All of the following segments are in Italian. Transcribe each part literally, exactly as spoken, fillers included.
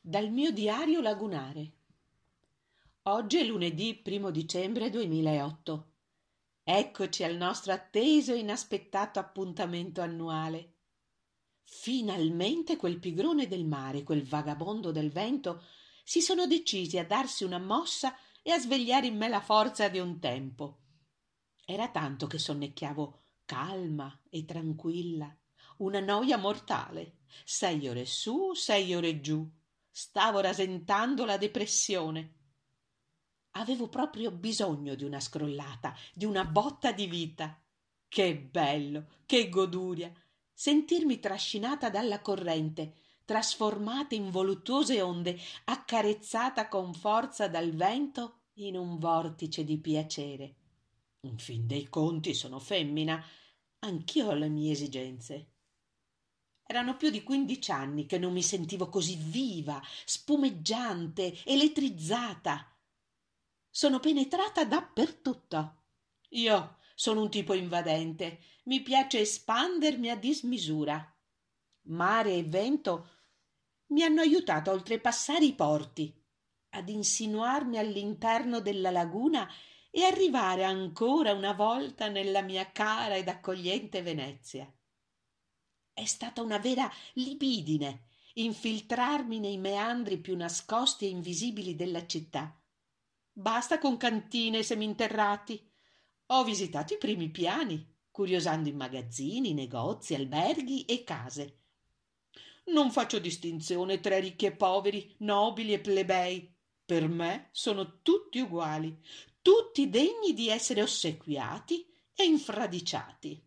Dal mio diario lagunare. Oggi è lunedì primo dicembre duemilaotto. Eccoci al nostro atteso e inaspettato appuntamento annuale. Finalmente quel pigrone del mare, quel vagabondo del vento, si sono decisi a darsi una mossa e a svegliare in me la forza di un tempo. Era tanto che sonnecchiavo calma e tranquilla, una noia mortale. Sei ore su, sei ore giù. Stavo rasentando la depressione. Avevo proprio bisogno di una scrollata, di una botta di vita. Che bello, che goduria! Sentirmi trascinata dalla corrente, trasformata in voluttuose onde, accarezzata con forza dal vento in un vortice di piacere. In fin dei conti sono femmina, anch'io ho le mie esigenze. Erano più di quindici anni che non mi sentivo così viva, spumeggiante, elettrizzata. Sono penetrata dappertutto. Io sono un tipo invadente, mi piace espandermi a dismisura. Mare e vento mi hanno aiutato a oltrepassare i porti, ad insinuarmi all'interno della laguna e arrivare ancora una volta nella mia cara ed accogliente Venezia. È stata una vera libidine infiltrarmi nei meandri più nascosti e invisibili della città. Basta con cantine e seminterrati. Ho visitato i primi piani, curiosando in magazzini, negozi, alberghi e case. Non faccio distinzione tra ricchi e poveri, nobili e plebei. Per me sono tutti uguali, tutti degni di essere ossequiati e infradiciati.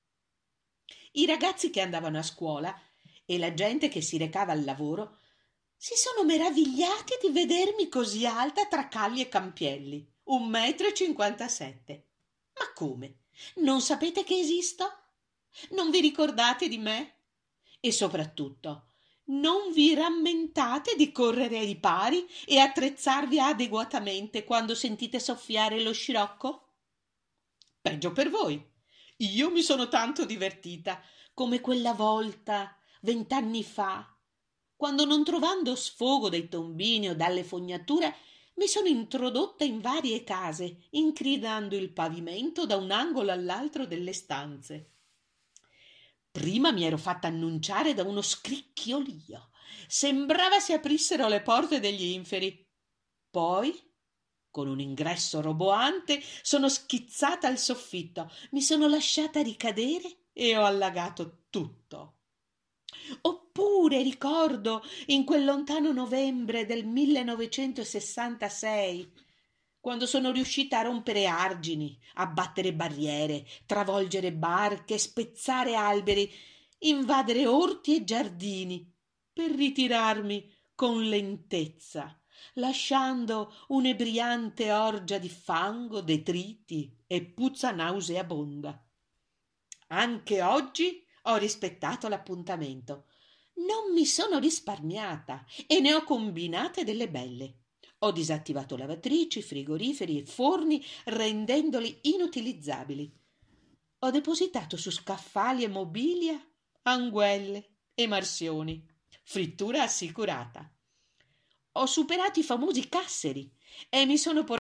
I ragazzi che andavano a scuola e la gente che si recava al lavoro si sono meravigliati di vedermi così alta tra calli e campielli, un metro e cinquantasette. Ma come? Non sapete che esisto? Non vi ricordate di me? E soprattutto, non vi rammentate di correre ai ripari e attrezzarvi adeguatamente quando sentite soffiare lo scirocco? Peggio per voi. Io mi sono tanto divertita, come quella volta, vent'anni fa, quando non trovando sfogo dai tombini o dalle fognature mi sono introdotta in varie case, incrinando il pavimento da un angolo all'altro delle stanze. Prima mi ero fatta annunciare da uno scricchiolio. Sembrava si aprissero le porte degli inferi. Poi, con un ingresso roboante, sono schizzata al soffitto, mi sono lasciata ricadere e ho allagato tutto. Oppure ricordo in quel lontano novembre del millenovecentosessantasei, quando sono riuscita a rompere argini, abbattere barriere, travolgere barche, spezzare alberi, invadere orti e giardini, per ritirarmi con lentezza, lasciando un'ebriante orgia di fango, detriti e puzza nauseabonda. Anche oggi ho rispettato l'appuntamento. Non mi sono risparmiata e ne ho combinate delle belle. Ho disattivato lavatrici, frigoriferi e forni rendendoli inutilizzabili. Ho depositato su scaffali e mobilia anguelle e marsioni. Frittura assicurata. Ho superato i famosi casseri e mi sono portata